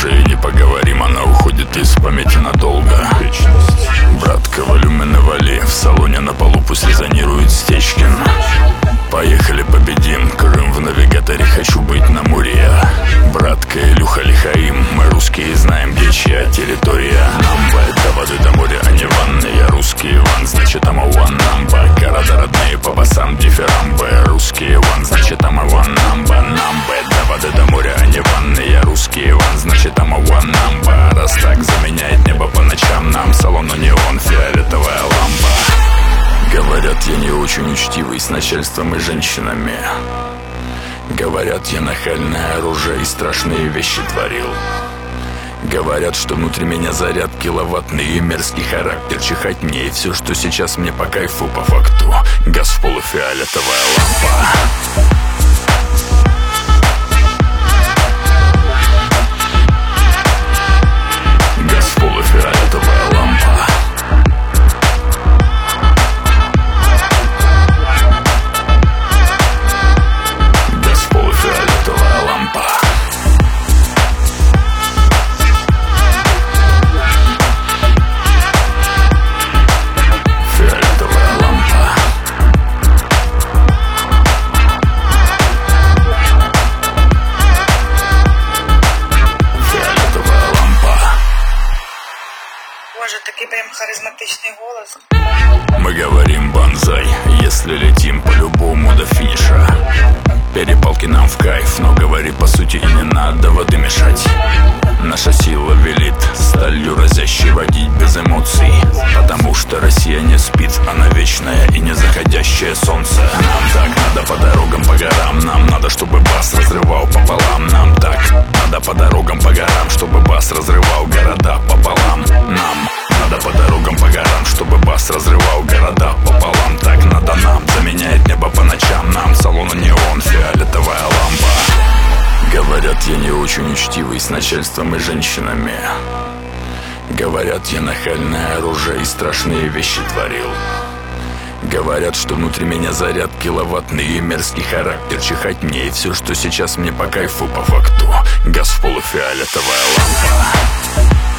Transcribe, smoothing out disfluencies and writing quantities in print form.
уже и не поговорим, она уходит из памяти надолго. Братка, волюмен навали, в салоне на полу пусть резонирует Стечкин. Поехали, победим, Крым в навигаторе, хочу быть на Муре. Братка, Илюха, Лихаим, мы русские знаем, где чья территория. Намба, это воды до моря, а не ванны. Я русский Иван, значит I'm a one number. Города родные, по басам дифирамбы. Русский Иван, значит I'm a one number. Намба, это воды до моря, а не ванны. Я русский Иван, значит I'm a one number. Раз так заменяет небо по ночам, нам салону неон, фиолетовая лампа. Говорят, я не очень учтивый с начальством и женщинами. Говорят, я нахальное оружие и страшные вещи творил. Говорят, что внутри меня заряд киловаттный и мерзкий характер. Чихать мне и все, что сейчас мне по кайфу, по факту. Газ в полу, фиолетовая лампа. Газ в полу, фиолетовая лампа. Боже, такий прям харизматичний голос. Мы говорим банзай, если летим по-любому до финиша. Перепалки нам в кайф, но говори по сути и не надо воды мешать. Наша сила велит сталью разящей водить без эмоций. Потому что Россия не спит, она вечная и не заходящее солнце. Нам так надо по дорогам, по горам. Нам надо, чтобы бас разрывал пополам. Нам так надо по дорогам, по горам, чтобы бас разрывал города пополам. Нам надо по дорогам, по горам, чтобы бас разрывал города пополам. Так надо нам, заменяет небо по ночам. Нам салону неон, фиолетовая лампа. Говорят, я не очень учтивый с начальством и женщинами. Говорят, я нахальное оружие и страшные вещи творил. Говорят, что внутри меня заряд киловаттный и мерзкий характер. Чихать мне и все, что сейчас мне по кайфу, по факту. Газ в полу, фиолетовая лампа.